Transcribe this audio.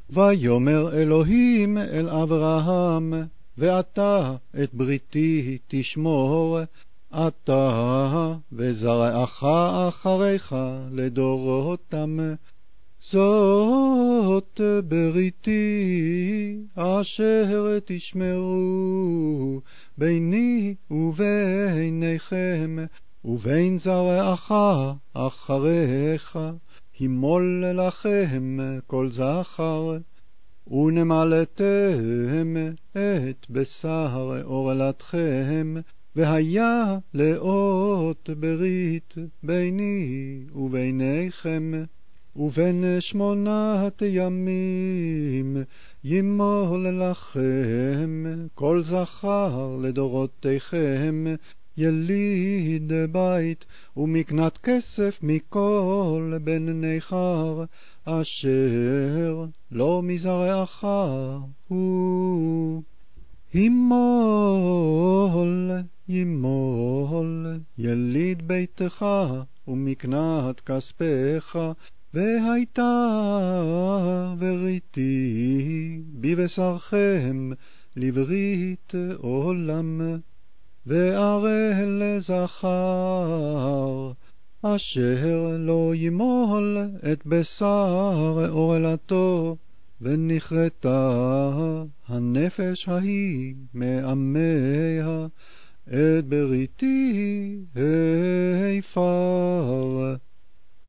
ויאמר אלוהים אל אברהם, ואתה את בריתי תשמור, אתה וזרעך אחריך לדורותם. זאת בריתי אשר תשמרו ביני וביניכם ובין זרעך אחריך, הימול לכם כל זכר. ונמלאתם את בשר עורלתכם, והיה לאות ברית ביני וביניכם. ובין 8 ימים ימול לכם כל זכר לדורותיכם, יליד בית ומקנת כסף מכל בן נכר, אשר לא מזרעך הוא. ימול יליד ביתך ומקנת כספך, והייתה בריתי בבשרכם לברית עולם. וערל זכר אשר לא ימול את בשר עורלתו, ונכרתה הנפש ההיא מעמיה, את בריתי הפר.